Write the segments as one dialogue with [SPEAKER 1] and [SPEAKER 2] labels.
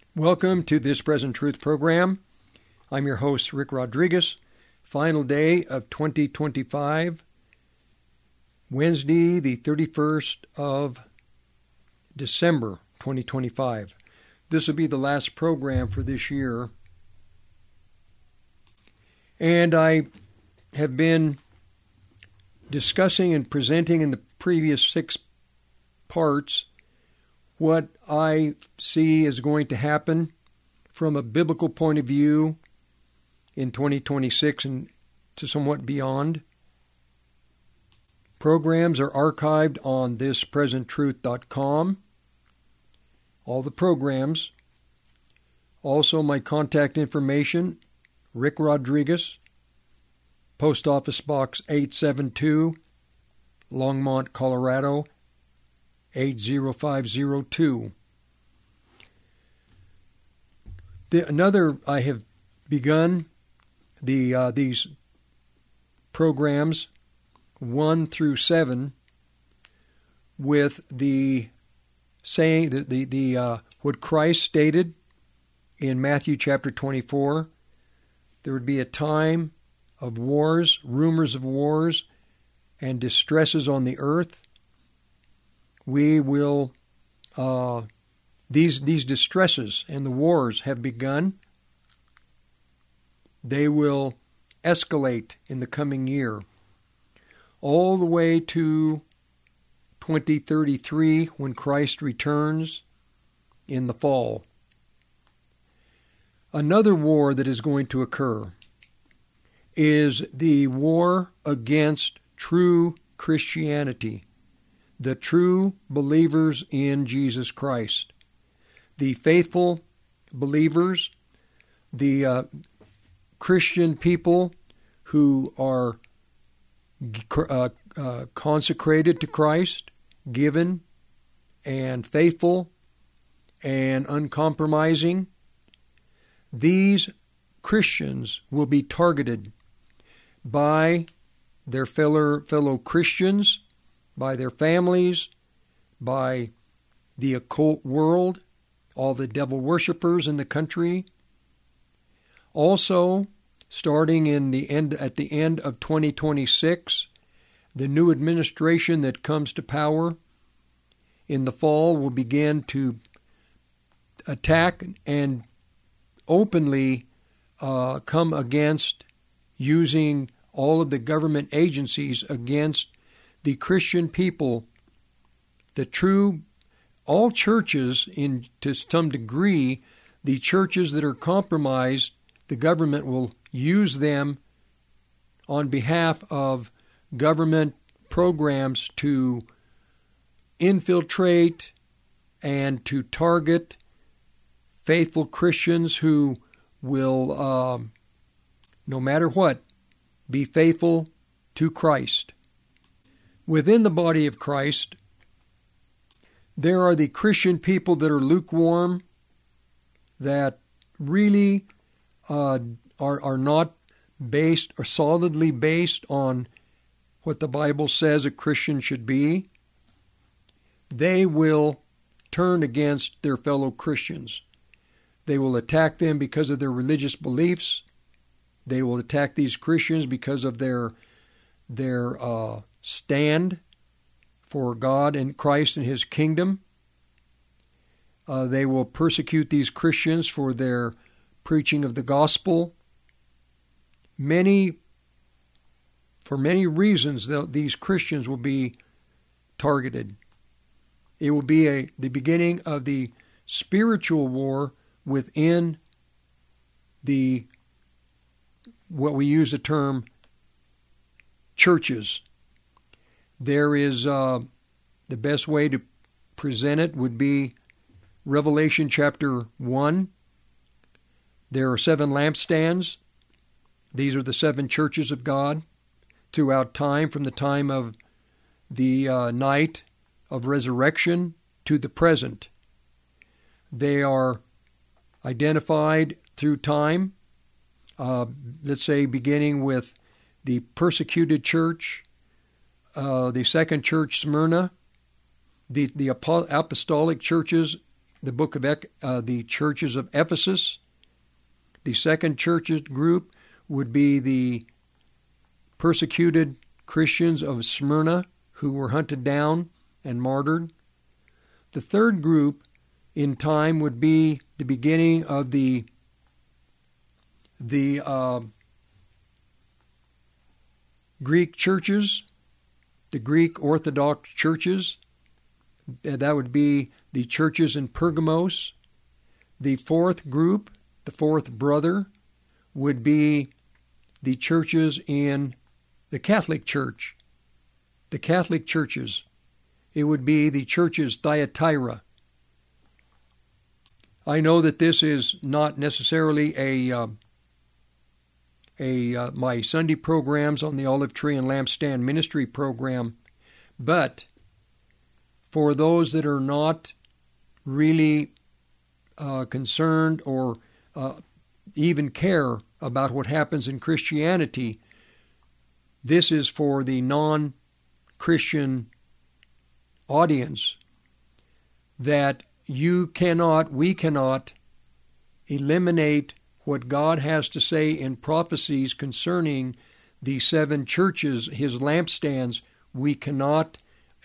[SPEAKER 1] Welcome to this Present Truth program. I'm your host, Rick Rodriguez. Final day of 2025, Wednesday, the 31st of December, 2025. This will be the last program for this year. And I have been discussing and presenting in the previous 6 parts what I see is going to happen from a biblical point of view in 2026 and to somewhat beyond. Programs are archived on thispresenttruth.com. All the programs. Also my contact information, Rick Rodriguez, Post Office Box 872, Longmont, Colorado, 80502. I have begun these programs 1 through 7 with the saying that what Christ stated in Matthew chapter 24. There would be a time of wars, rumors of wars, and distresses on the earth. We will, these distresses and the wars have begun. They will escalate in the coming year, all the way to 2033 when Christ returns in the fall. Another war that is going to occur is the war against true Christianity. The true believers in Jesus Christ, the faithful believers, the Christian people who are consecrated to Christ, given and faithful and uncompromising. These Christians will be targeted by their fellow Christians, by their families, by the occult world, all the devil worshippers in the country. Also, starting at the end of 2026, the new administration that comes to power in the fall will begin to attack and openly come against using all of the government agencies against the Christian people, all churches, to some degree, the churches that are compromised, the government will use them on behalf of government programs to infiltrate and to target faithful Christians who will, no matter what, be faithful to Christ. Within the body of Christ, there are the Christian people that are lukewarm, that really are not based or solidly based on what the Bible says a Christian should be. They will turn against their fellow Christians. They will attack them because of their religious beliefs. They will attack these Christians because of their stand for God and Christ and His kingdom. They will persecute these Christians for their preaching of the gospel. For many reasons, these Christians will be targeted. It will be the beginning of the spiritual war within what we use the term churches. There is, the best way to present it would be Revelation chapter 1. There are 7 lampstands. These are the 7 churches of God throughout time, from the time of the night of resurrection to the present. They are identified through time, let's say beginning with the persecuted church, the second church, Smyrna, the apostolic churches the book of the churches of Ephesus. The second churches group would be the persecuted Christians of Smyrna who were hunted down and martyred. The third group in time would be the beginning of the Greek churches, the Greek Orthodox churches. That would be the churches in Pergamos. The fourth group, the fourth brother, would be the churches in the Catholic Church, the Catholic churches. It would be the churches Thyatira. I know that this is not necessarily my Sunday programs on the Olive Tree and Lampstand Ministry program, but for those that are not really concerned or even care about what happens in Christianity, this is for the non-Christian audience, that we cannot eliminate what God has to say in prophecies concerning the seven churches, his lampstands. We cannot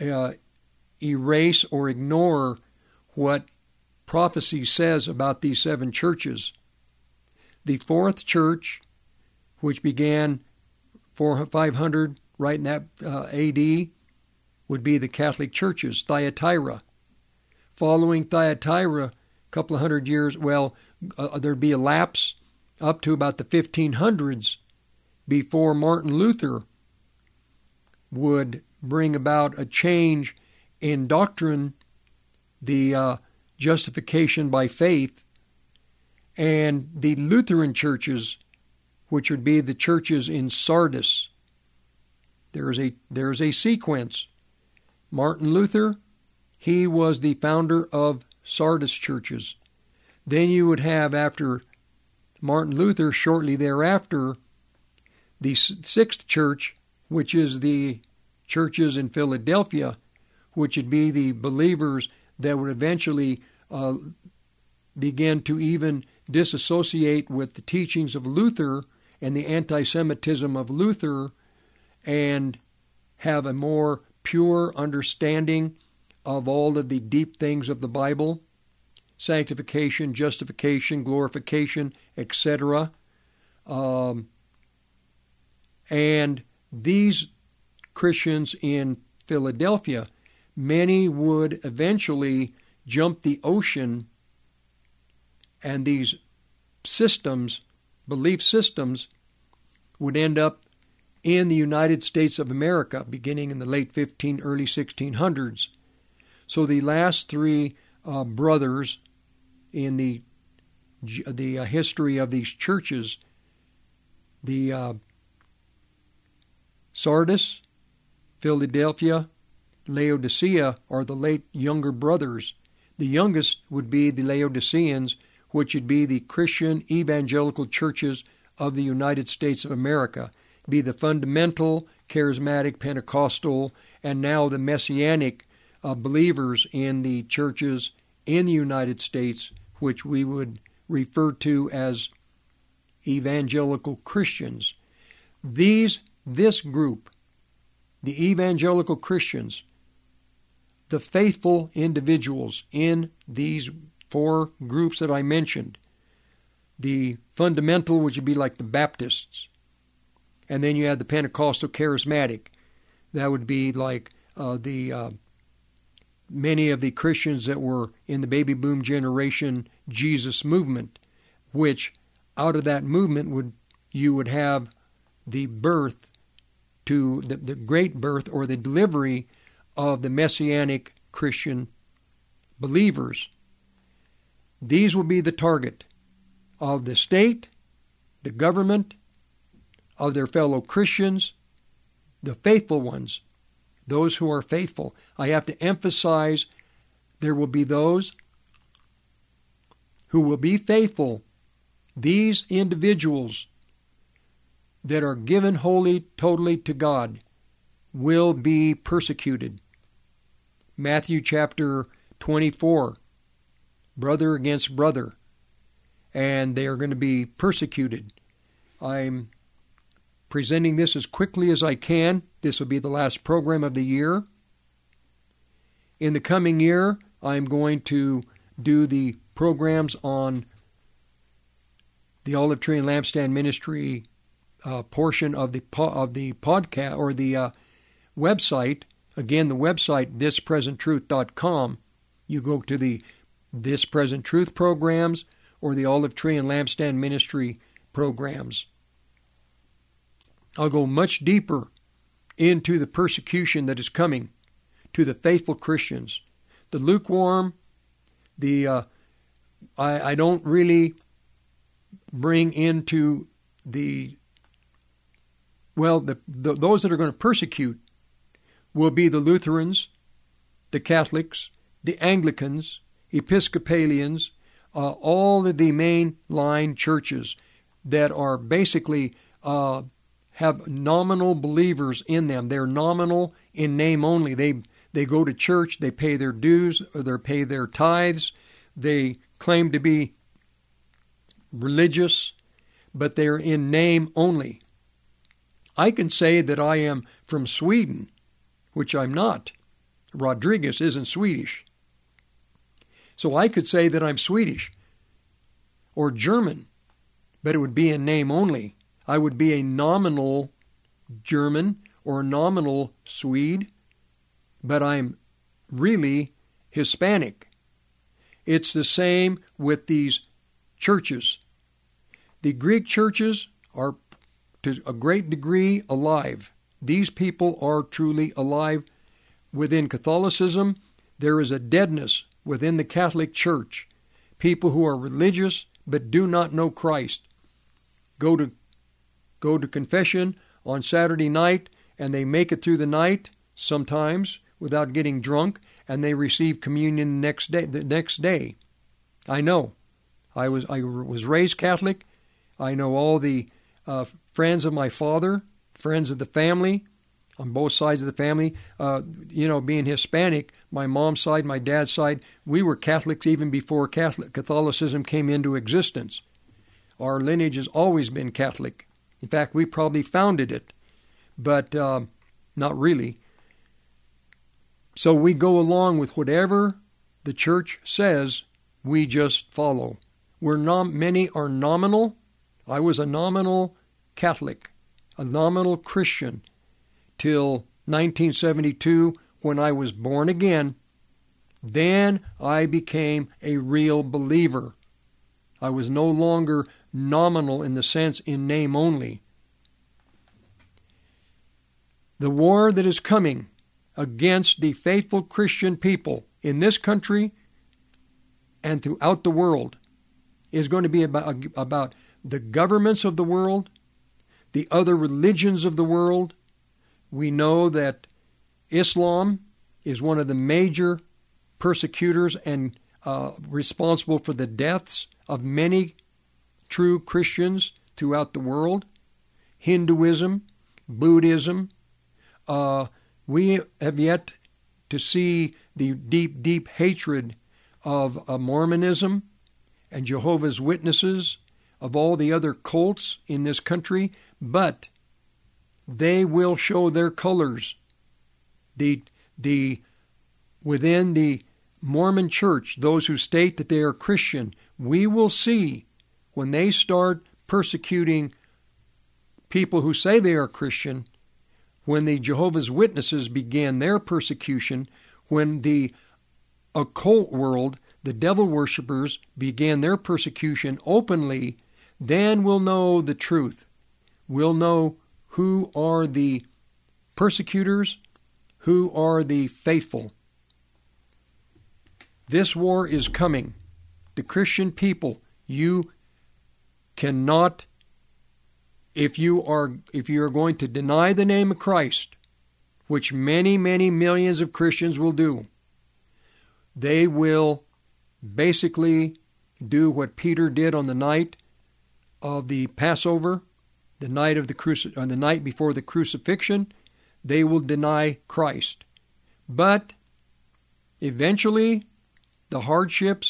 [SPEAKER 1] erase or ignore what prophecy says about these seven churches. The fourth church, which began 500 right in that AD, would be the Catholic churches, Thyatira. Following Thyatira, a couple of hundred years, there'd be a lapse up to about the 1500s before Martin Luther would bring about a change in doctrine, the justification by faith, and the Lutheran churches, which would be the churches in Sardis. There is a sequence. Martin Luther, he was the founder of Sardis churches. Then you would have, after Martin Luther, shortly thereafter, the sixth church, which is the churches in Philadelphia, which would be the believers that would eventually begin to even disassociate with the teachings of Luther and the anti-Semitism of Luther, and have a more pure understanding of all of the deep things of the Bible, sanctification, justification, glorification, etc. And these Christians in Philadelphia, many would eventually jump the ocean, and these systems, belief systems, would end up in the United States of America, beginning in the late early 1600s. So the last three brothers in the history of these churches, the Sardis, Philadelphia, Laodicea, are the late younger brothers. The youngest would be the Laodiceans, which would be the Christian evangelical churches of the United States of America, be the fundamental, charismatic, Pentecostal, and now the Messianic believers in the churches in the United States, which we would refer to as evangelical Christians. This group, the evangelical Christians, the faithful individuals in these four groups that I mentioned, the fundamental, which would be like the Baptists, and then you had the Pentecostal charismatic. That would be like many of the Christians that were in the baby boom generation Jesus movement, which out of that movement you would have the birth to the great birth or the delivery of the Messianic Christian believers. These will be the target of the state, the government, of their fellow Christians, the faithful ones, those who are faithful. I have to emphasize there will be those who will be faithful. These individuals that are given wholly, totally to God will be persecuted. Matthew chapter 24, brother against brother, and they are going to be persecuted. I'm presenting this as quickly as I can. This will be the last program of the year. In the coming year, I'm going to do the programs on the Olive Tree and Lampstand Ministry portion of the podcast or the website. Again, the website, thispresenttruth.com. You go to the This Present Truth programs or the Olive Tree and Lampstand Ministry programs. I'll go much deeper into the persecution that is coming to the faithful Christians. The lukewarm, I don't really bring into those that are going to persecute will be the Lutherans, the Catholics, the Anglicans, Episcopalians, all of the mainline churches that are basically have nominal believers in them. They're nominal in name only. They go to church, they pay their dues, or they pay their tithes. They claim to be religious, but they're in name only. I can say that I am from Sweden, which I'm not. Rodriguez isn't Swedish. So I could say that I'm Swedish or German, but it would be in name only. I would be a nominal German or a nominal Swede, but I'm really Hispanic. It's the same with these churches. The Greek churches are to a great degree alive. These people are truly alive. Within Catholicism, there is a deadness within the Catholic Church. People who are religious but do not know Christ go to confession on Saturday night, and they make it through the night sometimes without getting drunk, and they receive communion the next day. I know. I was raised Catholic. I know all the friends of my father, friends of the family, on both sides of the family. Being Hispanic, my mom's side, my dad's side, we were Catholics even before Catholicism came into existence. Our lineage has always been Catholic. In fact, we probably founded it, but not really. So we go along with whatever the church says, we just follow. Many are nominal. I was a nominal Catholic, a nominal Christian, till 1972 when I was born again. Then I became a real believer. I was no longer nominal in the sense in name only. The war that is coming against the faithful Christian people in this country and throughout the world is going to be about the governments of the world, the other religions of the world. We know that Islam is one of the major persecutors and responsible for the deaths of many true Christians throughout the world. Hinduism, Buddhism. We have yet to see the deep, deep hatred of Mormonism and Jehovah's Witnesses, of all the other cults in this country, but they will show their colors. Within the Mormon Church, those who state that they are Christian, we will see when they start persecuting people who say they are Christian, when the Jehovah's Witnesses began their persecution, when the occult world, the devil worshippers, began their persecution openly, then we'll know the truth. We'll know who are the persecutors, who are the faithful. This war is coming. The Christian people, you cannot, if you are going to deny the name of Christ, which many, many millions of Christians will do, they will basically do what Peter did on the night of the Passover, the night before the crucifixion. They will deny Christ. But eventually, the hardships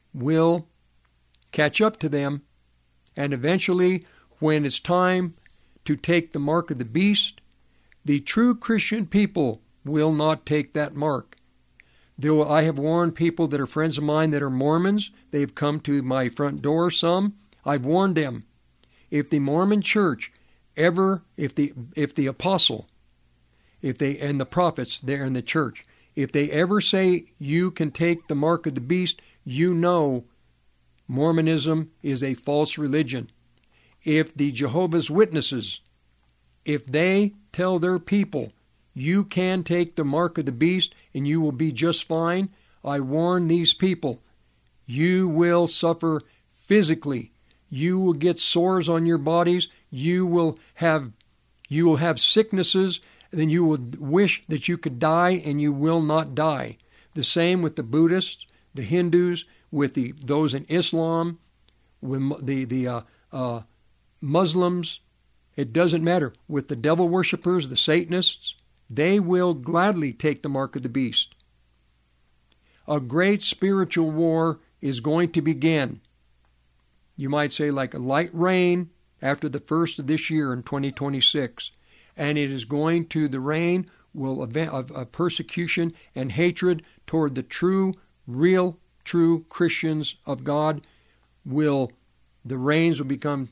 [SPEAKER 1] will catch up to them, and eventually, when it's time to take the mark of the beast, the true Christian people will not take that mark. Though I have warned people that are friends of mine that are Mormons, they've come to my front door, some. I've warned them, if the Mormon church ever, if the apostle, and the prophets there in the church, if they ever say you can take the mark of the beast, you know Mormonism is a false religion. If the Jehovah's Witnesses, if they tell their people, you can take the mark of the beast and you will be just fine, I warn these people, you will suffer physically. You will get sores on your bodies. You will have sicknesses. Then you will wish that you could die, and you will not die. The same with the Buddhists, the Hindus, with those in Islam, with the Muslims. It doesn't matter. With the devil worshippers, the Satanists, they will gladly take the mark of the beast. A great spiritual war is going to begin. You might say like a light rain after the first of this year in 2026. And it is going to, the rain will of persecution and hatred toward the true, real, true Christians of God. The rains will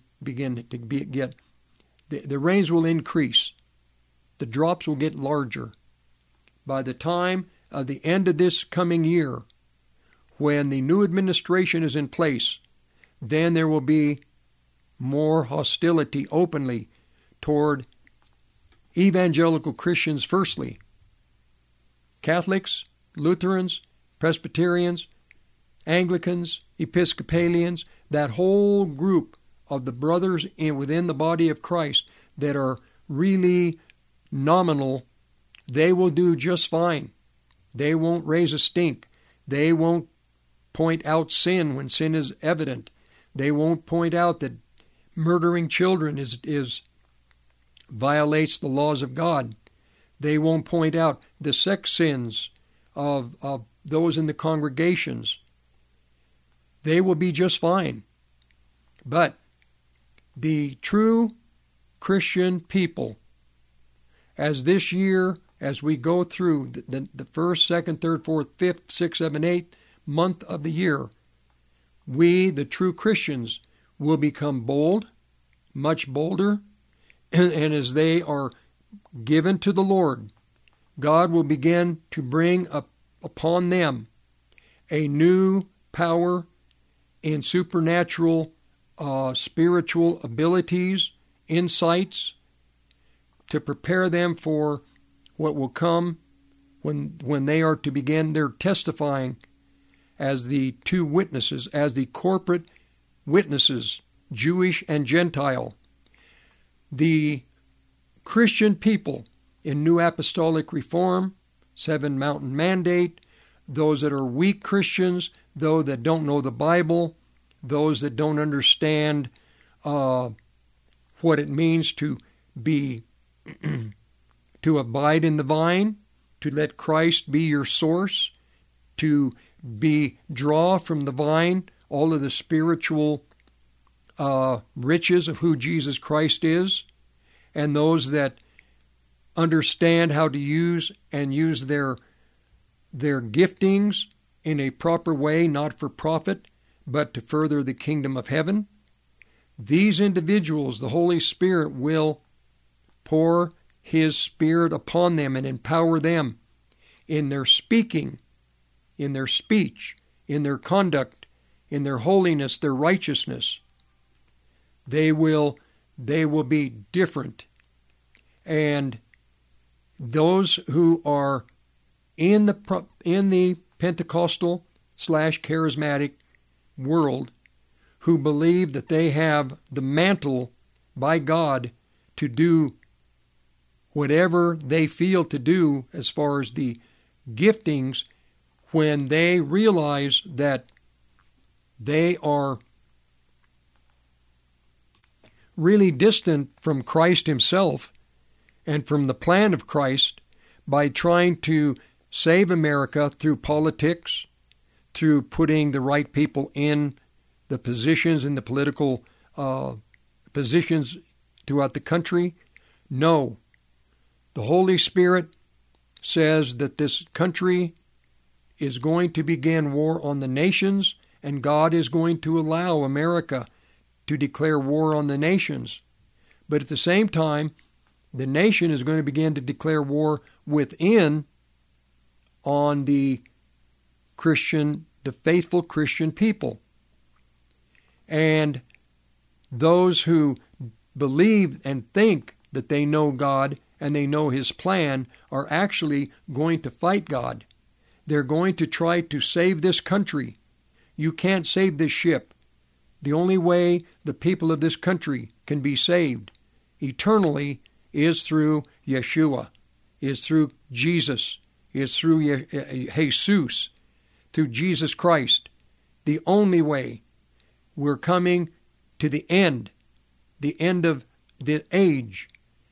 [SPEAKER 1] the rains will increase. The drops will get larger. By the time of the end of this coming year, when the new administration is in place, then there will be more hostility openly toward evangelical Christians firstly. Catholics, Lutherans, Presbyterians, Anglicans, Episcopalians, that whole group of the brothers within the body of Christ that are really nominal, they will do just fine. They won't raise a stink. They won't point out sin when sin is evident. They won't point out that murdering children violates the laws of God. They won't point out the sex sins of those in the congregations. They will be just fine. But the true Christian people, as this year, as we go through the first, second, third, fourth, fifth, sixth, seventh, eighth month of the year, we, the true Christians, will become bold, much bolder, and as they are given to the Lord, God will begin to bring upon them a new power in supernatural spiritual abilities, insights, to prepare them for what will come when they are to begin their testifying as the two witnesses, as the corporate witnesses, Jewish and Gentile. The Christian people in New Apostolic Reform, Seven Mountain Mandate, those that are weak Christians, those that don't know the Bible, those that don't understand what it means to be to abide in the vine, to let Christ be your source, to draw from the vine all of the spiritual riches of who Jesus Christ is, and those that understand how to use their giftings in a proper way, not for profit, but to further the kingdom of heaven. These individuals, the Holy Spirit will pour His Spirit upon them and empower them in their speaking, in their speech, in their conduct, in their holiness, their righteousness. They will be different. And those who are in the Pentecostal / charismatic world, who believe that they have the mantle by God to do whatever they feel to do as far as the giftings, when they realize that they are really distant from Christ Himself and from the plan of Christ by trying to save America through politics, through putting the right people in the positions, in the political positions throughout the country. No. The Holy Spirit says that this country is going to begin war on the nations, and God is going to allow America to declare war on the nations. But at the same time, the nation is going to begin to declare war within on the faithful Christian people. And those who believe and think that they know God and they know His plan are actually going to fight God. They're going to try to save this country. You can't save this ship. The only way the people of this country can be saved eternally is through Yeshua, is through Jesus, is through Jesus, through Jesus Christ. The only way. We're coming to the end of the age.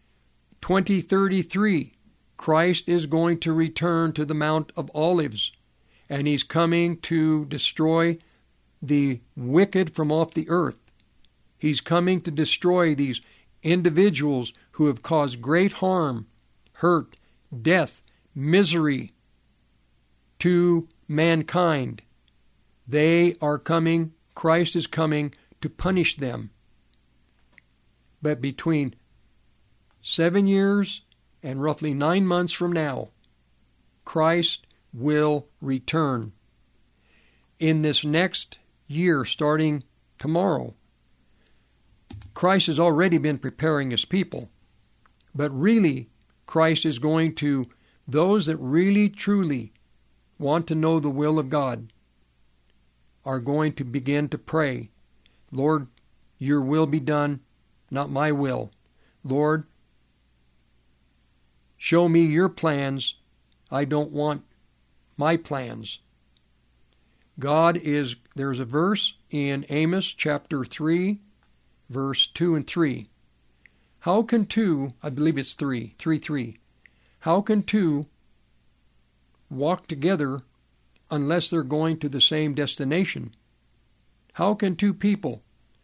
[SPEAKER 1] 2033, Christ is going to return to the Mount of Olives, and He's coming to destroy the wicked from off the earth. He's coming to destroy these individuals who have caused great harm, hurt, death, misery to mankind. They are coming, Christ is coming to punish them. But between 7 years and roughly 9 months from now, Christ will return. In this next year, starting tomorrow, Christ has already been preparing His people. But really, Christ is going to, those that really truly want to know the will of God, are going to begin to pray, Lord, Your will be done, not my will. Lord, show me Your plans. I don't want my plans. There's a verse in Amos chapter 3, verse 2 and 3. How can two, I believe it's 3, how can two walk together unless they're going to the same destination? How can two people,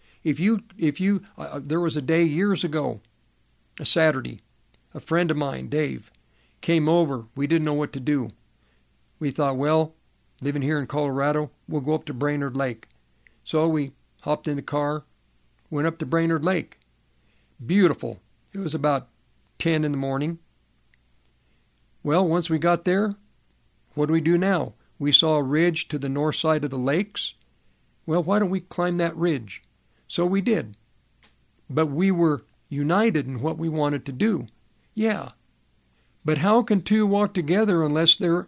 [SPEAKER 1] there was a day years ago, a Saturday, a friend of mine, Dave, came over. We didn't know what to do. We thought, well, living here in Colorado, we'll go up to Brainerd Lake. So we hopped in the car, went up to Brainerd Lake. Beautiful. It was about 10 in the morning. Well, once we got there, what do we do now? We saw a ridge to the north side of the lakes. Well, why don't we climb that ridge? So we did. But we were united in what we wanted to do. Yeah. But how can two walk together unless they're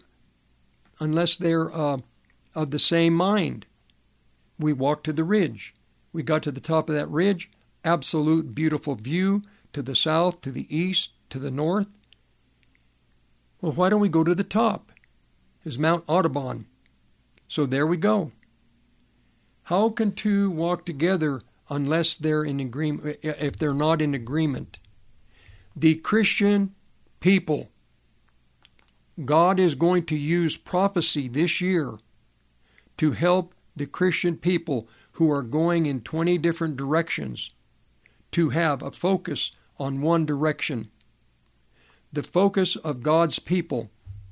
[SPEAKER 1] of the same mind? We walked to the ridge. We got to the top of that ridge. Absolute beautiful view to the south, to the east, to the north. Well, why don't we go to the top? Is Mount Audubon. So there we go. How can two walk together unless they're in agreement, if they're not in agreement? The Christian people, God is going to use prophecy this year to help the Christian people who are going in 20 different directions to have a focus on one direction. The focus of God's people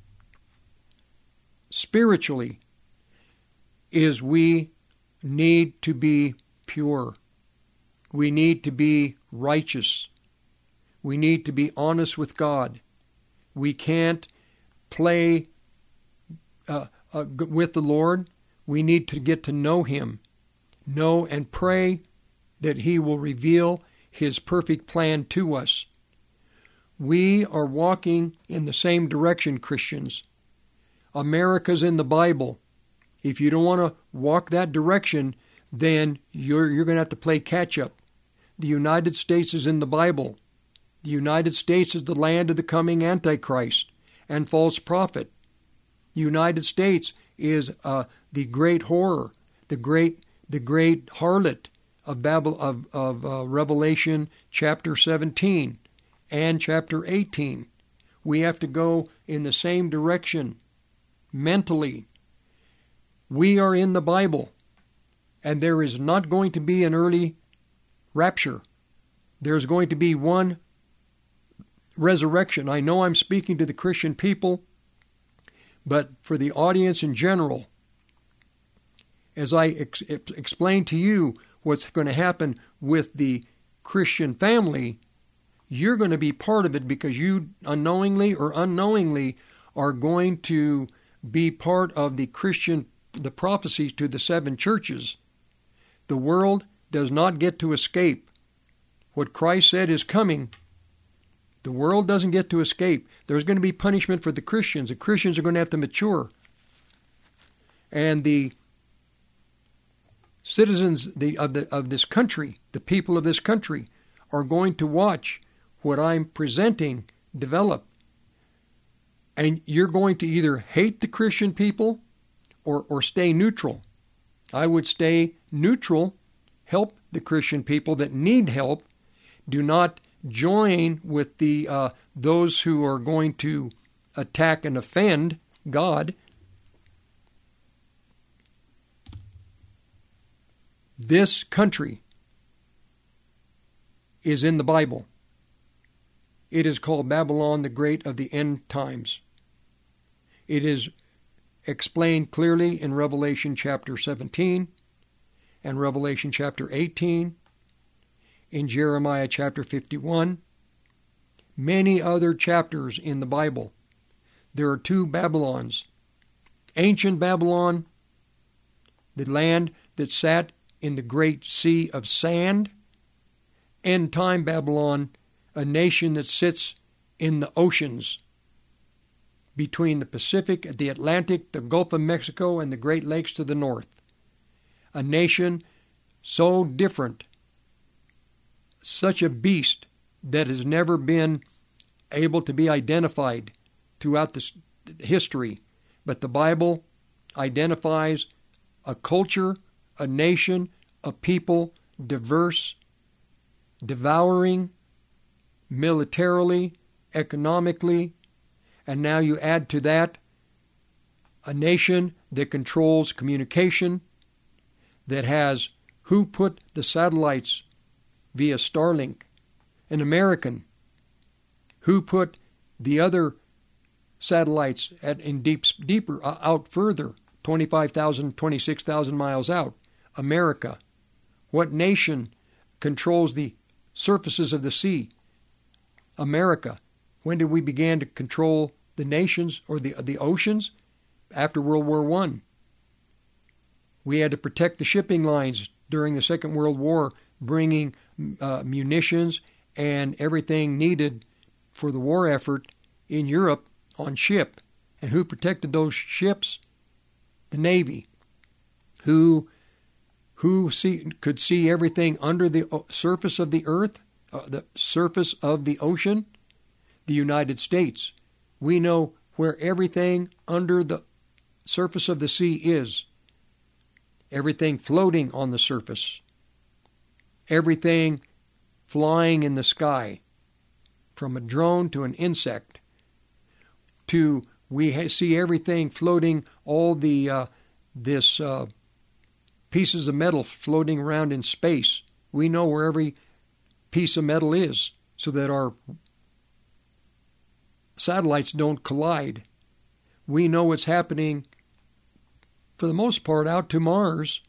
[SPEAKER 1] spiritually is we need to be pure. We need to be righteous. We need to be honest with God. We can't play with the Lord. We need to get to know Him. Know and pray that He will reveal His perfect plan to us. We are walking in the same direction, Christians. America's in the Bible. If you don't want to walk that direction, then you're going to have to play catch-up. The United States is in the Bible. The United States is the land of the coming Antichrist and false prophet. The United States is the great horror, the great harlot of Revelation chapter 17 and chapter 18. We have to go in the same direction mentally. We are in the Bible, and there is not going to be an early rapture. There's going to be one resurrection. I know I'm speaking to the Christian people, but for the audience in general, as I explain to you what's going to happen with the Christian family, you're going to be part of it because you unknowingly or unknowingly are going to be part of the prophecies to the 7 churches. The world does not get to escape what Christ said is coming. The world doesn't get to escape. There's going to be punishment for the Christians. The Christians are going to have to mature. And the citizens of this country, the people of this country, are going to watch what I'm presenting develop. And you're going to either hate the Christian people or stay neutral. I would stay neutral, help the Christian people that need help. Do not join with those who are going to attack and offend God. This country is in the Bible. It is called Babylon the Great of the End Times. It is explained clearly in Revelation chapter 17 and Revelation chapter 18, in Jeremiah chapter 51, many other chapters in the Bible. There are 2 Babylons. Ancient Babylon, the land that sat in the great sea of sand. End time Babylon, a nation that sits in the oceans between the Pacific, the Atlantic, the Gulf of Mexico, and the Great Lakes to the north. A nation so different, such a beast that has never been able to be identified throughout the history. But the Bible identifies a culture, a nation, a people, diverse, devouring, militarily, economically, and now you add to that a nation that controls communication, that has who put the satellites via Starlink, an American. Who put the other satellites deeper out further, 25,000, 26,000 miles out? America. What nation controls the surfaces of the sea? America. When did we begin to control the nations or the oceans? After World War I. We had to protect the shipping lines during the Second World War, bringing munitions and everything needed for the war effort in Europe on ship. And who protected those ships? The Navy. Who could see everything under the surface of the earth, the surface of the ocean? The United States. We know where everything under the surface of the sea is. Everything floating on the surface. Everything flying in the sky. From a drone to an insect. We see everything floating, all the pieces of metal floating around in space. We know where every piece of metal is so that our satellites don't collide. We know what's happening, for the most part, out to Mars,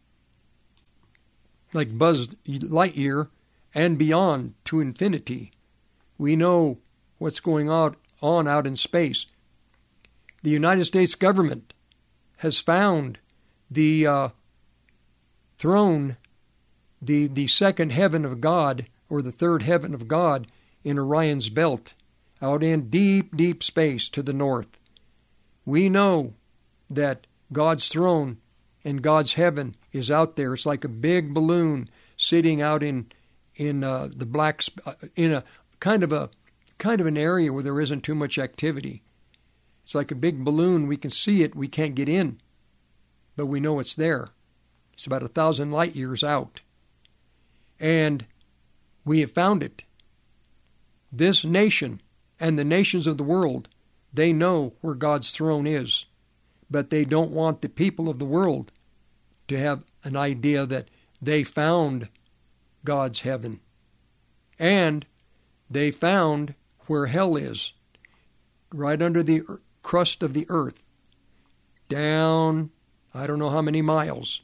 [SPEAKER 1] like Buzz Lightyear, and beyond to infinity. We know what's going on out in space. The United States government has found the throne, the second heaven of God, or the third heaven of God, in Orion's belt, out in deep, deep space to the north. We know that God's throne and God's heaven is out there. It's like a big balloon sitting out in the black, in a kind of an area where there isn't too much activity. It's like a big balloon. We can see it. We can't get in, but we know it's there. It's about 1,000 light years out, and we have found it. This nation and the nations of the world, they know where God's throne is, but they don't want the people of the world to have an idea that they found God's heaven. And they found where hell is, right under the crust of the earth, down I don't know how many miles.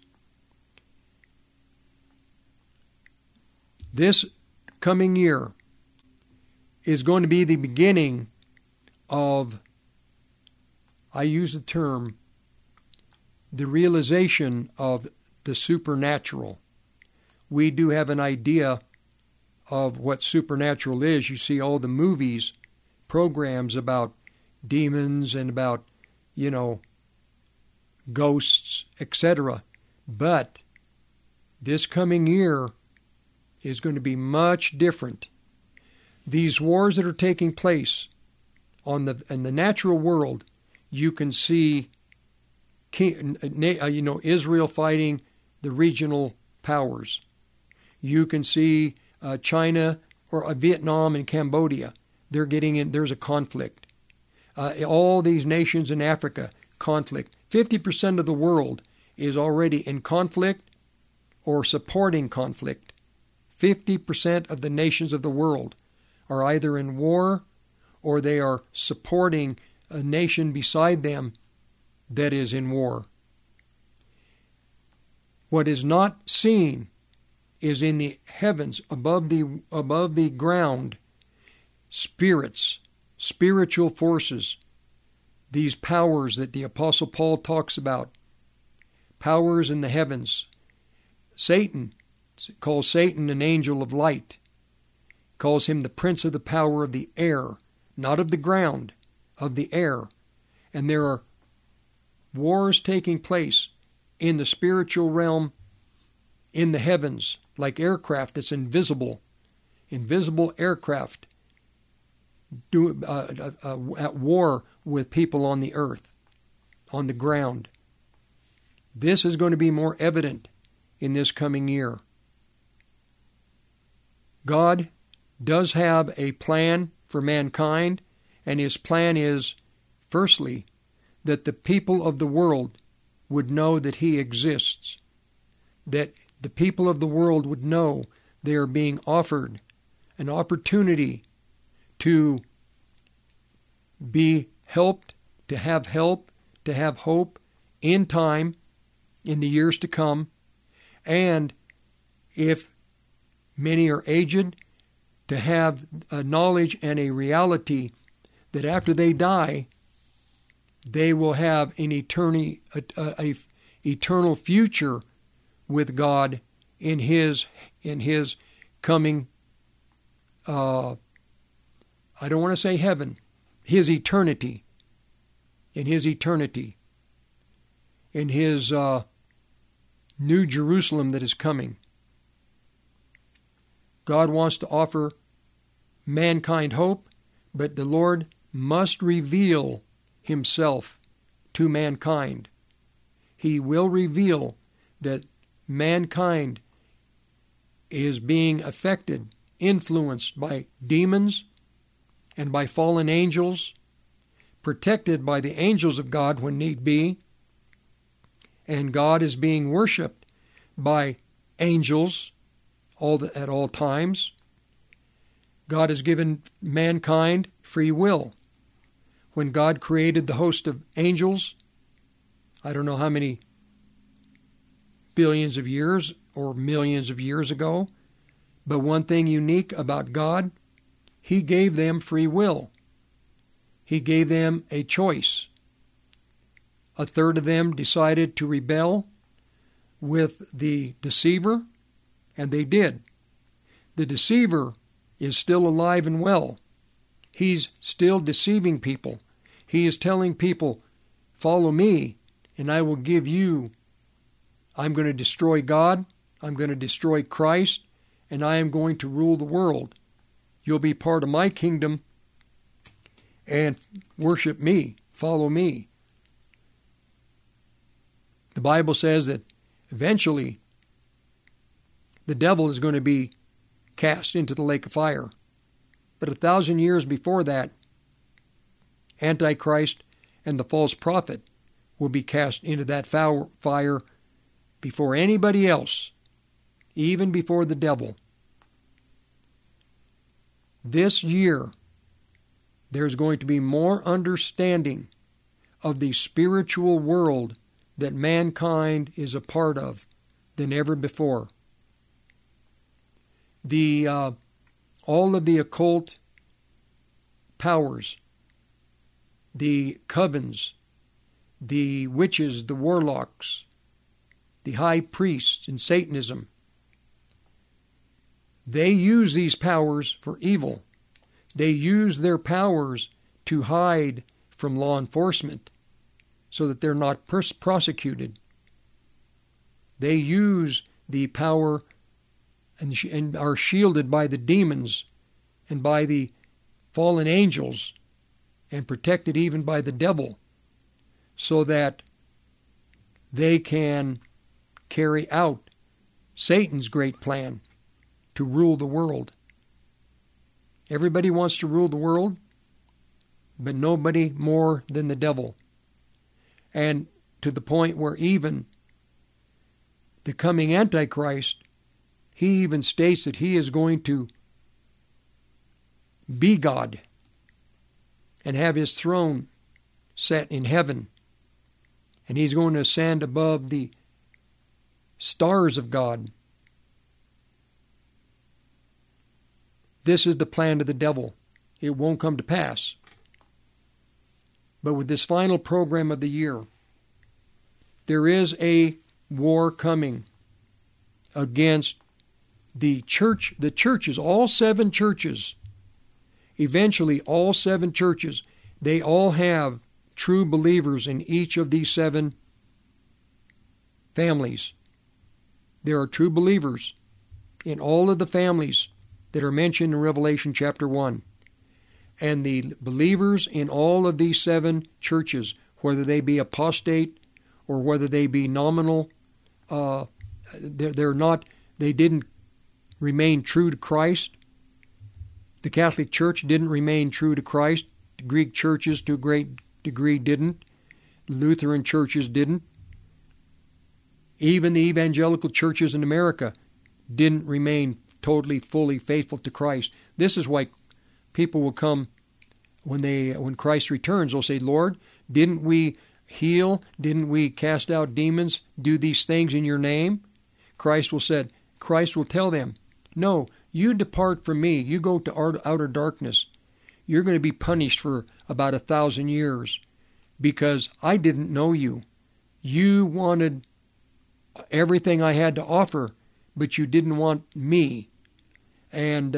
[SPEAKER 1] This coming year is going to be the beginning of, I use the term, the realization of the supernatural. We do have an idea of what supernatural is. You see all the movies, programs about demons and about, ghosts, etc. But this coming year is going to be much different. These wars that are taking place in the natural world, you can see Israel fighting the regional powers. You can see China or Vietnam and Cambodia. They're getting in. There's a conflict. All these nations in Africa, conflict. 50% of the world is already in conflict or supporting conflict. 50% of the nations of the world are either in war or they are supporting a nation beside them that is in war. What is not seen is in the heavens, above the ground, spirits, spiritual forces, these powers that the Apostle Paul talks about, powers in the heavens. Satan calls Satan an angel of light, calls him the prince of the power of the air, not of the ground, of the air. And there are wars taking place in the spiritual realm, in the heavens, like aircraft that's invisible aircraft at war with people on the earth, on the ground. This is going to be more evident in this coming year. God does have a plan for mankind, and his plan is, firstly, that the people of the world would know that he exists, that the people of the world would know they are being offered an opportunity to be helped, to have help, to have hope in time, in the years to come, and if many are aged, to have a knowledge and a reality that after they die, they will have an eternal future with God in his coming, I don't want to say heaven, his eternity, in his New Jerusalem that is coming. God wants to offer mankind hope, but the Lord must reveal himself to mankind. He will reveal that mankind is being affected, influenced by demons and by fallen angels, protected by the angels of God when need be, and God is being worshipped by angels at all times. God has given mankind free will. When God created the host of angels, I don't know how many billions of years or millions of years ago, but one thing unique about God, he gave them free will. He gave them a choice. A third of them decided to rebel with the deceiver, and they did. The deceiver is still alive and well. He's still deceiving people. He is telling people, follow me, and I will give you. I'm going to destroy God. I'm going to destroy Christ, and I am going to rule the world. You'll be part of my kingdom and worship me, follow me. The Bible says that eventually the devil is going to be cast into the lake of fire. But 1,000 years before that, Antichrist and the false prophet will be cast into that fire before anybody else, even before the devil. This year, there's going to be more understanding of the spiritual world that mankind is a part of than ever before. All of the occult powers, the covens, the witches, the warlocks, the high priests in Satanism, they use these powers for evil. They use their powers to hide from law enforcement so that they're not prosecuted. They use the power and are shielded by the demons and by the fallen angels and protected even by the devil so that they can carry out Satan's great plan to rule the world. Everybody wants to rule the world, but nobody more than the devil. And to the point where even the coming Antichrist, he even states that he is going to be God and have his throne set in heaven. And he's going to ascend above the stars of God. This is the plan of the devil. It won't come to pass. But with this final program of the year, there is a war coming against the churches, all 7 churches. Eventually, all 7 churches, they all have true believers in each of these 7 families. There are true believers in all of the families that are mentioned in Revelation chapter 1. And the believers in all of these 7 churches, whether they be apostate or whether they be nominal, they didn't remain true to Christ. The Catholic Church didn't remain true to Christ. The Greek churches, to a great degree, didn't. The Lutheran churches didn't. Even the evangelical churches in America didn't remain totally, fully faithful to Christ. This is why people will come when Christ returns. They'll say, "Lord, didn't we heal? Didn't we cast out demons? Do these things in your name?" Christ will tell them, "No, you depart from me. You go to outer darkness. You're going to be punished for about 1,000 years because I didn't know you. You wanted everything I had to offer, but you didn't want me." And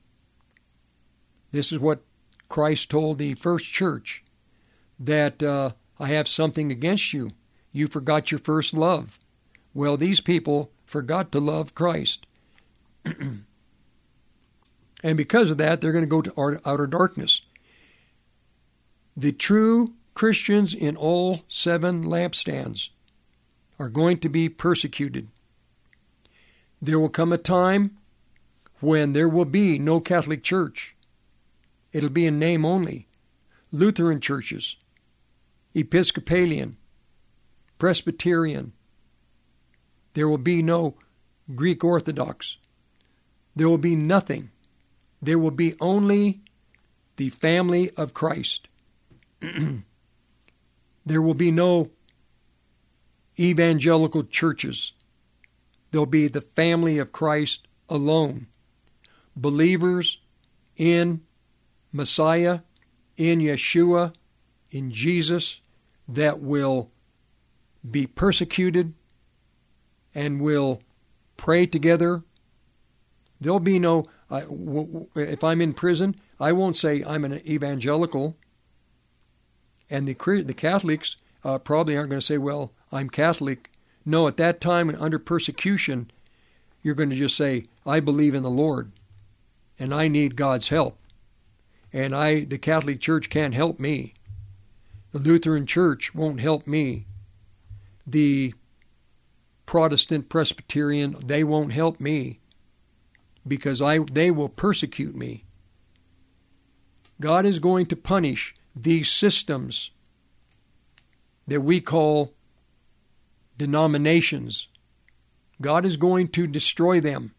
[SPEAKER 1] this is what Christ told the first church, that I have something against you. You forgot your first love. Well, these people forgot to love Christ. And because of that, they're going to go to outer darkness. The true Christians in all 7 lampstands are going to be persecuted. There will come a time when there will be no Catholic Church. It'll be in name only. Lutheran churches, Episcopalian, Presbyterian. There will be no Greek Orthodox. There will be nothing. There will be only the family of Christ. There will be no evangelical churches. There'll be the family of Christ alone. Believers in Messiah, in Yeshua, in Jesus, that will be persecuted and will pray together. There'll be no, if I'm in prison, I won't say I'm an evangelical. And the Catholics probably aren't going to say, "Well, I'm Catholic." No, at that time and under persecution, you're going to just say, "I believe in the Lord, and I need God's help. And the Catholic Church can't help me. The Lutheran Church won't help me. The Protestant Presbyterian, they won't help me because they will persecute me." God is going to punish these systems that we call denominations. God is going to destroy them.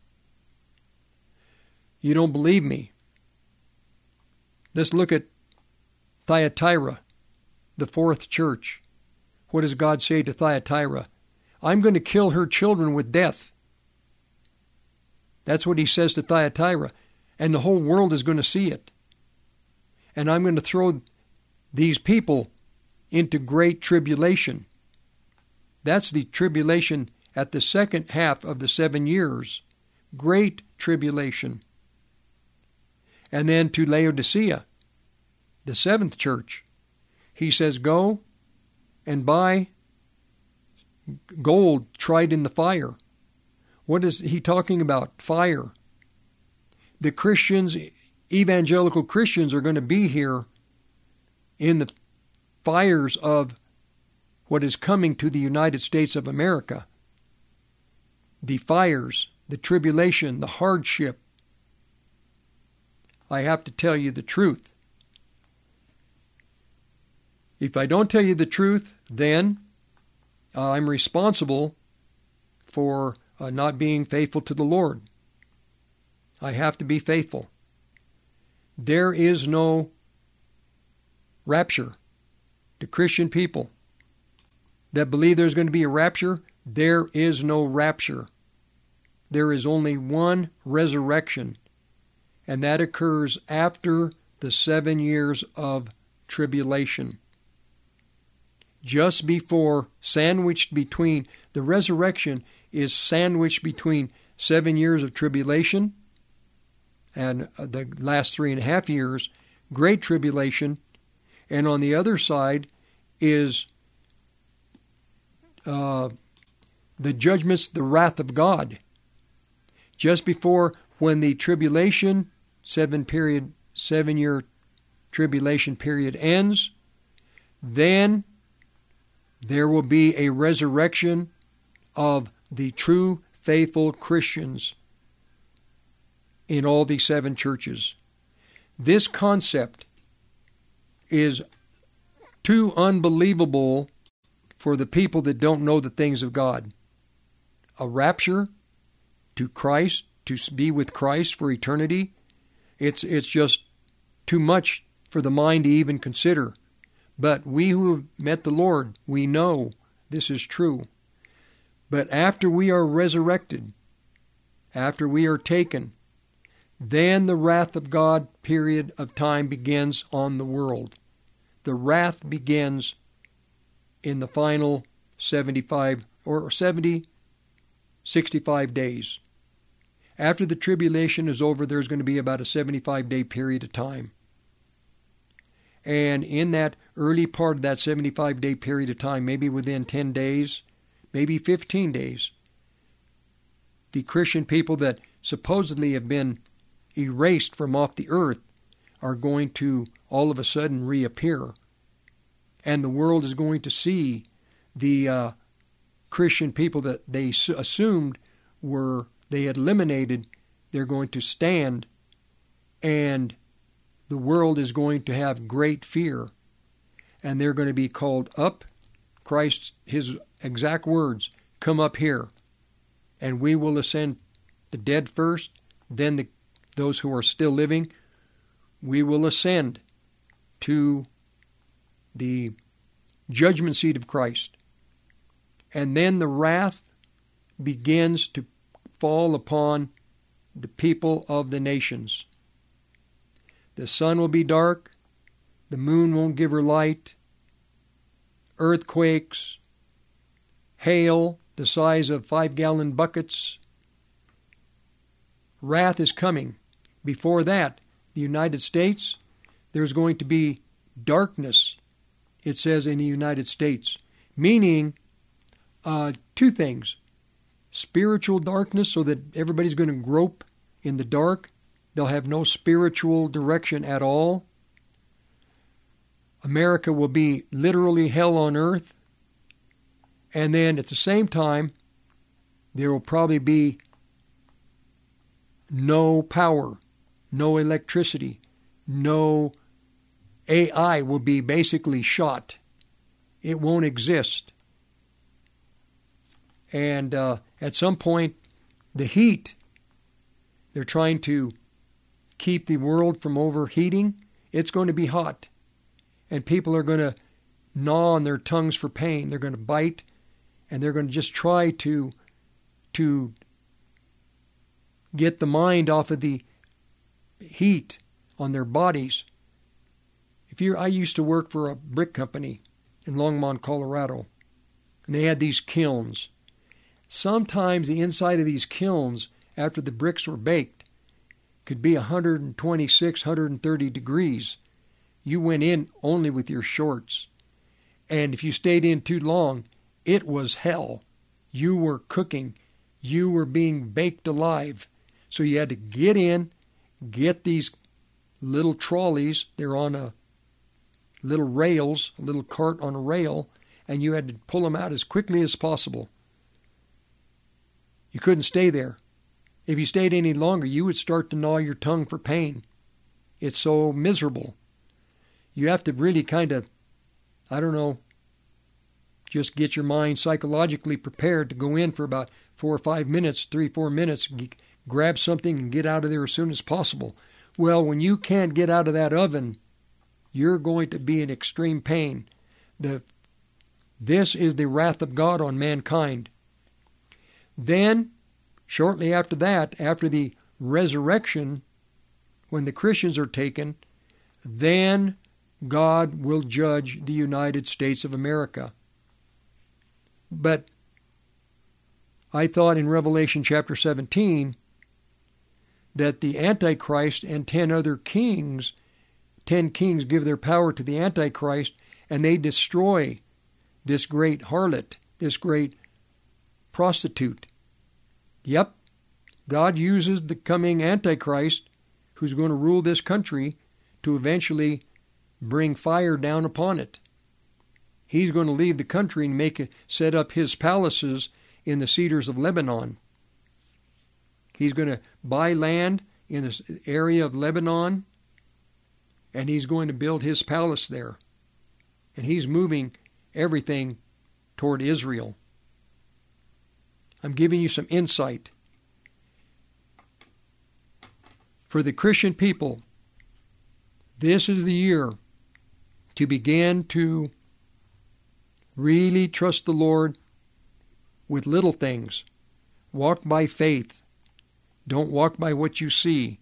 [SPEAKER 1] You don't believe me? Let's look at Thyatira, the fourth church. What does God say to Thyatira? I'm going to kill her children with death. That's what he says to Thyatira. And the whole world is going to see it. And I'm going to throw these people into great tribulation. That's the tribulation at the second half of the 7 years. Great tribulation. And then to Laodicea, the seventh church, he says, go and buy gold tried in the fire. What is he talking about? Fire. The Christians, evangelical Christians, are going to be here in the fires of what is coming to the United States of America. The fires, the tribulation, the hardship. I have to tell you the truth. If I don't tell you the truth, then I'm responsible for not being faithful to the Lord. I have to be faithful. There is no rapture. To Christian people that believe there's going to be a rapture, there is no rapture. There is only one resurrection, and that occurs after the 7 years of tribulation. Just before, sandwiched between, the resurrection is sandwiched between 7 years of tribulation and the last 3.5 years, great tribulation, and on the other side is the judgments, the wrath of God. Just before, when the tribulation, 7-year tribulation period ends, then there will be a resurrection of the true faithful Christians in all these 7 churches. This concept is too unbelievable for the people that don't know the things of God. A rapture to Christ, to be with Christ for eternity, it's just too much for the mind to even consider. But we who have met the Lord, we know this is true. But after we are resurrected, after we are taken, then the wrath of God period of time begins on the world. The wrath begins in the final 65 or 70, 65 days. After the tribulation is over, there's going to be about a 75-day period of time. And in that early part of that 75-day period of time, maybe within 10 days, maybe 15 days, the Christian people that supposedly have been erased from off the earth are going to all of a sudden reappear. And the world is going to see the Christian people that they assumed they had eliminated. They're going to stand, and the world is going to have great fear. And they're going to be called up. Christ, his exact words, come up here, and we will ascend, the dead first, then those who are still living. We will ascend to the judgment seat of Christ. And then the wrath begins to fall upon the people of the nations. The sun will be dark, the moon won't give her light, earthquakes, hail the size of 5-gallon buckets. Wrath is coming. Before that, the United States, there's going to be darkness, it says in the United States, meaning 2 things. Spiritual darkness, so that everybody's going to grope in the dark. They'll have no spiritual direction at all. America will be literally hell on earth. And then at the same time, there will probably be no power, no electricity, no AI will be basically shot. It won't exist. And at some point, the heat, they're trying to keep the world from overheating. It's going to be hot. And people are going to gnaw on their tongues for pain. They're going to bite, and they're going to just try to get the mind off of the heat on their bodies. I used to work for a brick company in Longmont, Colorado, and they had these kilns. Sometimes the inside of these kilns, after the bricks were baked, could be 126, 130 degrees. You went in only with your shorts. And if you stayed in too long, it was hell. You were cooking. You were being baked alive. So you had to get in, get these little trolleys. They're on a little rails, a little cart on a rail, and you had to pull them out as quickly as possible. You couldn't stay there. If you stayed any longer, you would start to gnaw your tongue for pain. It's so miserable. You have to really kind of, just get your mind psychologically prepared to go in for about 4 or 5 minutes, 3-4 minutes, grab something and get out of there as soon as possible. Well, when you can't get out of that oven, you're going to be in extreme pain. This is the wrath of God on mankind. Then, shortly after that, after the resurrection, when the Christians are taken, then God will judge the United States of America. But I thought in Revelation chapter 17 that the Antichrist and 10 kings give their power to the Antichrist, and they destroy this great harlot, this great prostitute. Yep, God uses the coming Antichrist, who's going to rule this country, to eventually bring fire down upon it. He's going to leave the country and set up his palaces in the cedars of Lebanon. He's going to buy land in this area of Lebanon, and he's going to build his palace there. And he's moving everything toward Israel. I'm giving you some insight. For the Christian people, this is the year to begin to really trust the Lord with little things. Walk by faith. Don't walk by what you see.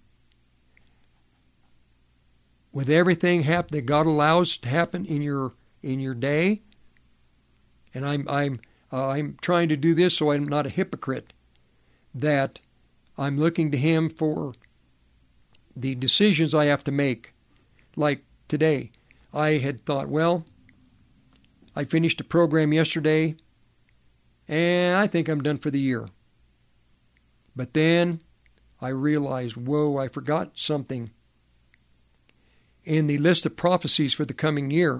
[SPEAKER 1] With everything that God allows to happen in your day, and I'm trying to do this so I'm not a hypocrite, that I'm looking to Him for the decisions I have to make. Like today, I had thought, well, I finished a program yesterday, and I think I'm done for the year. But then I realized, whoa, I forgot something. In the list of prophecies for the coming year,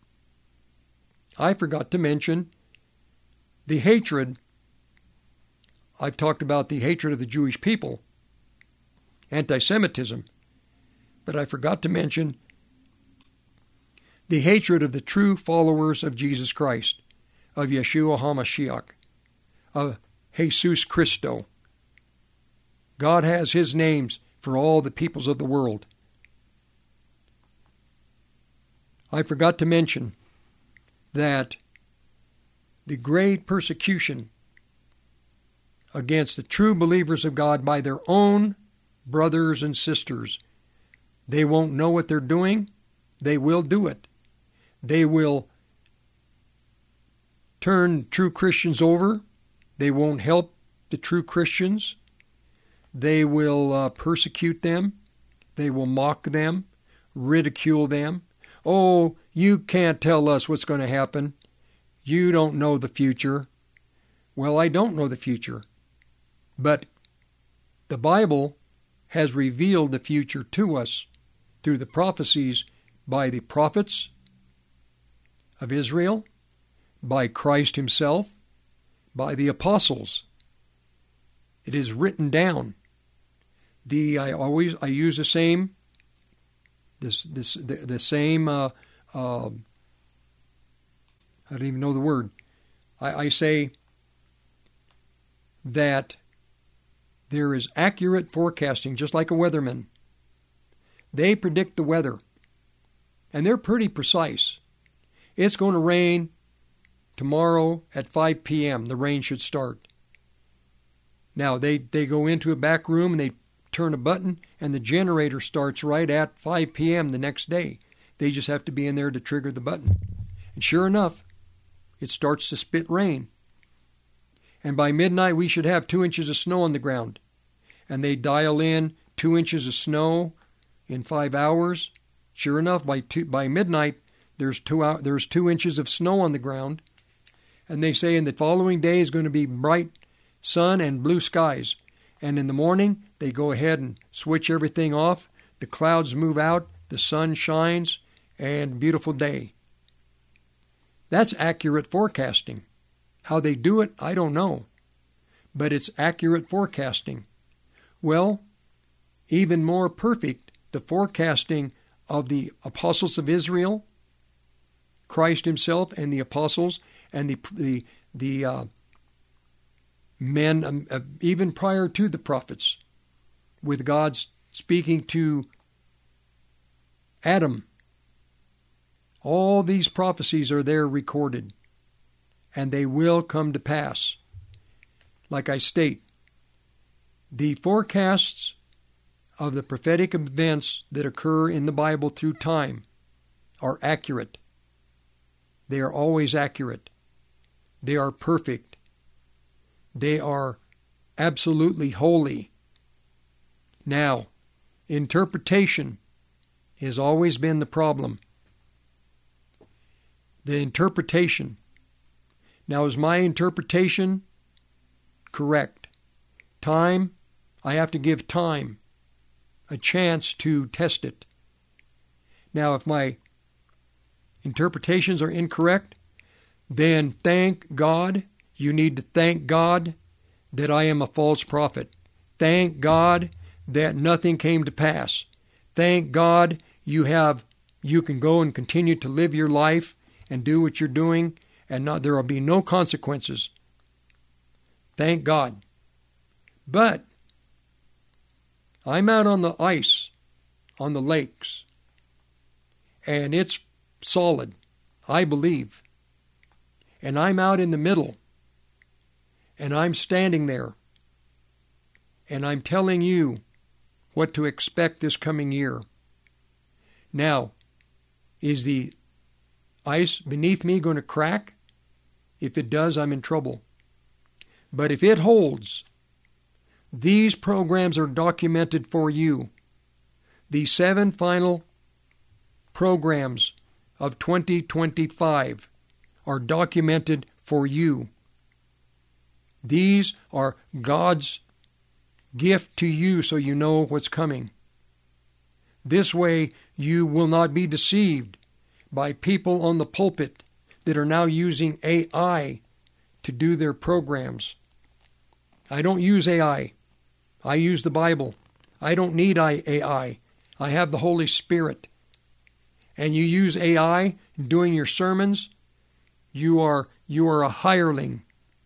[SPEAKER 1] I forgot to mention the hatred. I've talked about the hatred of the Jewish people, anti-Semitism, but I forgot to mention the hatred of the true followers of Jesus Christ, of Yeshua HaMashiach, of Jesus Christo. God has His names for all the peoples of the world. I forgot to mention that the great persecution against the true believers of God by their own brothers and sisters, they won't know what they're doing. They will do it. They will turn true Christians over. They won't help the true Christians. They will persecute them. They will mock them, ridicule them. Oh, you can't tell us what's going to happen. You don't know the future. Well, I don't know the future. But the Bible has revealed the future to us through the prophecies by the prophets of Israel, by Christ Himself, by the apostles. It is written down. I use the same I don't even know the word. I say that there is accurate forecasting, just like a weatherman. They predict the weather, and they're pretty precise. It's going to rain tomorrow at 5 p.m. The rain should start. Now, they go into a back room and they turn a button, and the generator starts right at 5 p.m. the next day. They just have to be in there to trigger the button. And sure enough, it starts to spit rain. And by midnight, we should have 2 inches of snow on the ground. And they dial in 2 inches of snow in 5 hours. Sure enough, by midnight, there's 2 inches of snow on the ground. And they say in the following day is going to be bright sun and blue skies. And in the morning, they go ahead and switch everything off. The clouds move out, the sun shines, and beautiful day. That's accurate forecasting. How they do it, I don't know. But it's accurate forecasting. Well, even more perfect, the forecasting of the apostles of Israel, Christ himself and the apostles, and the men even prior to the prophets, with God speaking to Adam. All these prophecies are there recorded, and they will come to pass. Like I state, the forecasts of the prophetic events that occur in the Bible through time are accurate. They are always accurate. They are perfect. They are absolutely holy. Now, interpretation has always been the problem. The interpretation. Now, is my interpretation correct? Time, I have to give time a chance to test it. Now, if my interpretations are incorrect, then thank God. You need to thank God that I am a false prophet. Thank God that nothing came to pass. Thank God you can go and continue to live your life and do what you're doing, and there will be no consequences. Thank God. But I'm out on the ice, on the lakes, and it's solid, I believe. And I'm out in the middle, and I'm standing there, and I'm telling you what to expect this coming year. Now, is the ice beneath me going to crack? If it does, I'm in trouble. But if it holds, these programs are documented for you. The 7 final programs of 2025 are documented for you. These are God's gift to you so you know what's coming. This way you will not be deceived by people on the pulpit that are now using AI to do their programs. I don't use AI. I use the Bible. I don't need AI. I have the Holy Spirit. And you use AI doing your sermons, you are a hireling.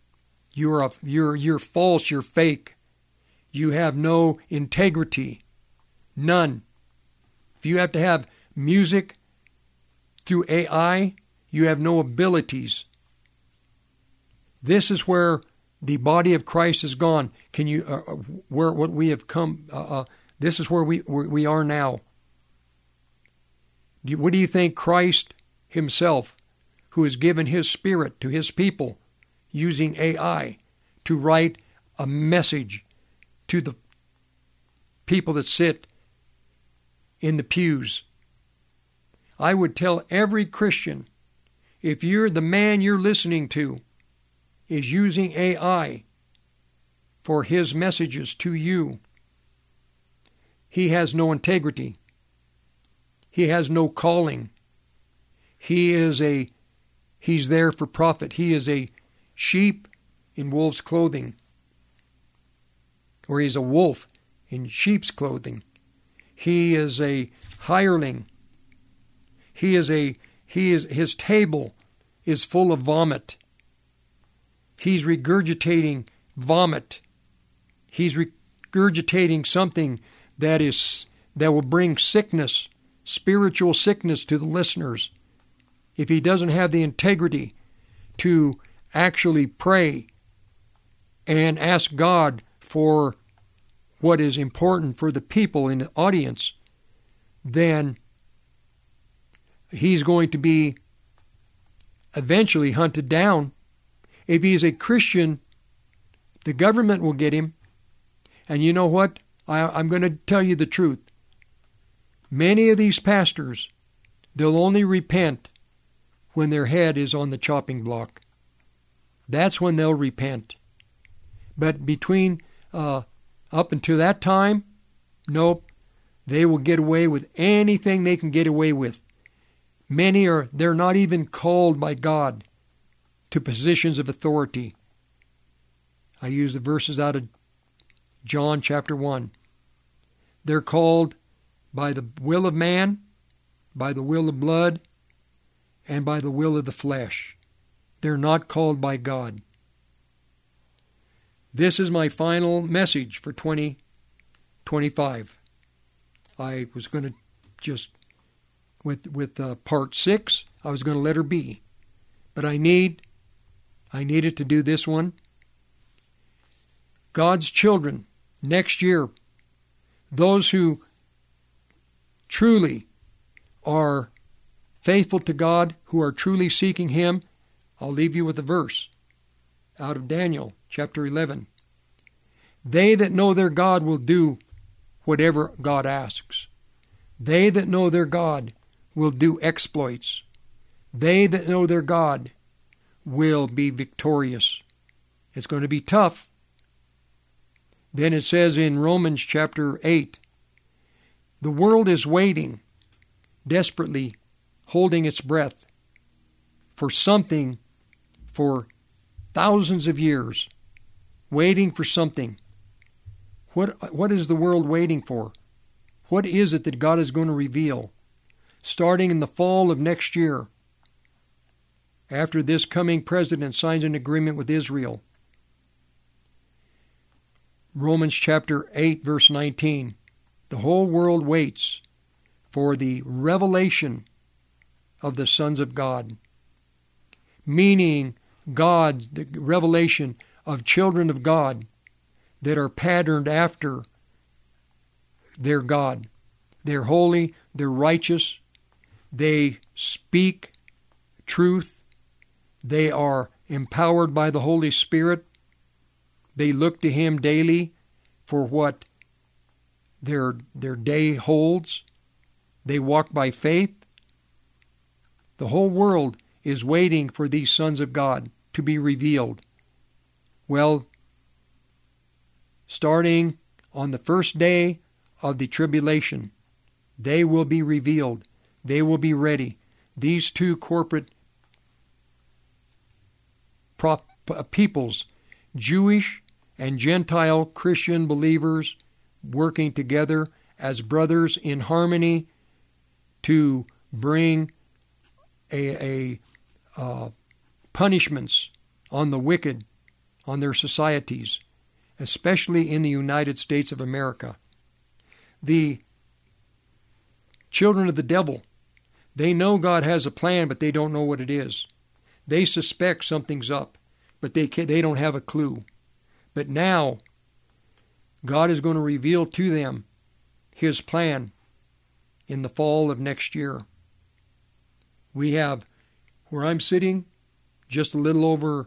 [SPEAKER 1] You're false, you're fake. You have no integrity. None. If you have to have music through AI, you have no abilities. This is where the body of Christ has gone. Can you what we have come? This is where we are now. What do you think Christ himself, who has given his Spirit to his people, using AI to write a message to the people that sit in the pews? I would tell every Christian, if you're the man you're listening to is using AI for his messages to you, he has no integrity. He has no calling. He's there for profit. He is a sheep in wolf's clothing, or he's a wolf in sheep's clothing. He is a hireling. His table is full of vomit. He's regurgitating vomit. He's regurgitating something that will bring sickness, spiritual sickness to the listeners. If he doesn't have the integrity to actually pray and ask God for what is important for the people in the audience, then he's going to be eventually hunted down. If he is a Christian, the government will get him. And you know what? I'm going to tell you the truth. Many of these pastors, they'll only repent when their head is on the chopping block. That's when they'll repent. But between up until that time, nope, they will get away with anything they can get away with. Many they're not even called by God to positions of authority. I use the verses out of John chapter 1. They're called by the will of man, by the will of blood, and by the will of the flesh. They're not called by God. This is my final message for 2025. I was going to just, with part 6, I was going to let her be. But I needed to do this one. God's children, next year, those who truly are faithful to God, who are truly seeking Him, I'll leave you with a verse out of Daniel chapter 11. They that know their God will do whatever God asks. They that know their God will do exploits. They that know their God will be victorious. It's going to be tough. Then it says in Romans chapter 8, the world is waiting, desperately holding its breath for something for thousands of years, waiting for something. What is the world waiting for? What is it that God is going to reveal? Starting in the fall of next year, after this coming president signs an agreement with Israel. Romans chapter 8, verse 19. The whole world waits for the revelation of the sons of God, meaning God, the revelation of children of God that are patterned after their God. They're holy, they're righteous, they speak truth, they are empowered by the Holy Spirit, they look to Him daily for what their day holds, they walk by faith. The whole world is waiting for these sons of God to be revealed. Well, starting on the first day of the tribulation, they will be revealed. They will be ready. These two corporate peoples, Jewish and Gentile Christian believers, working together as brothers in harmony to bring punishments on the wicked, on their societies, especially in the United States of America. The children of the devil, they know God has a plan, but they don't know what it is. They suspect something's up, but they don't have a clue. But now, God is going to reveal to them His plan in the fall of next year. We have, where I'm sitting, just a little over,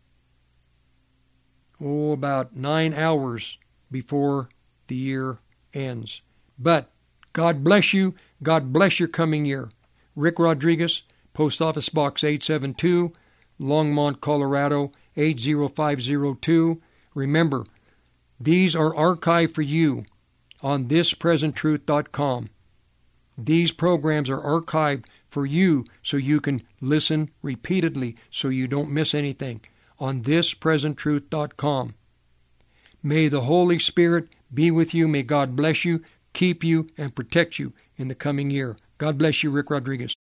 [SPEAKER 1] about 9 hours before the year ends. But God bless you. God bless your coming year. Rick Rodriguez, Post Office Box 872, Longmont, Colorado 80502. Remember, these are archived for you on thispresenttruth.com. These programs are archived for you so you can listen repeatedly so you don't miss anything on thispresenttruth.com. May the Holy Spirit be with you. May God bless you, keep you, and protect you in the coming year. God bless you, Rick Rodriguez.